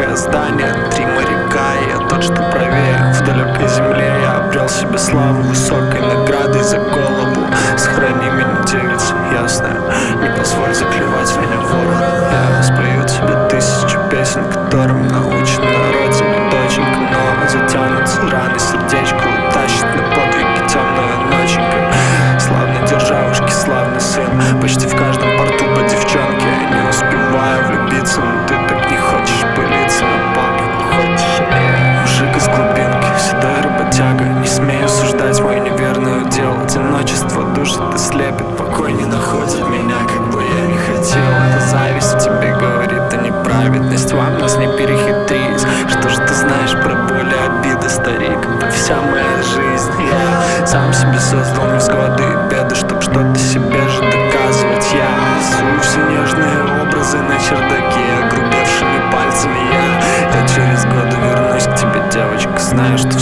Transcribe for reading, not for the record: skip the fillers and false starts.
высокое здание, 3 моряка, и я тот, что правее. В далекой земле я обрел себе славу, высокой наградой за голову. Сохрани меня, девица ясная, не позволь заклевать меня ворон. Я спою тебе 1000 песен, которым научен родине доченька. Но затянутся раны, сердечко утащит на подвиги темную ноченька. Славной державушки, славный сын, почти в каждом порту по девчонке. Не успеваю влюбиться, но ты так не хочешь пылиться на полке. Хочешь меня? Мужик из глубинки, седой работяга, не смею осуждать мой неверный удел. Одиночество душит и слепит, покой не находит меня, как бы я не хотел. Это зависть тебе говорит, а не праведность. Вам нас не перехитрить. Что же ты знаешь про боли, обиды, старик? Это вся моя жизнь. Я сам себе создал невзгоды и беды, чтоб что-то себе же доказывать. Я рисую все нежные образы на чердаке огрубевшими пальцами. Я через годы вернусь к тебе, девочка, знаю, что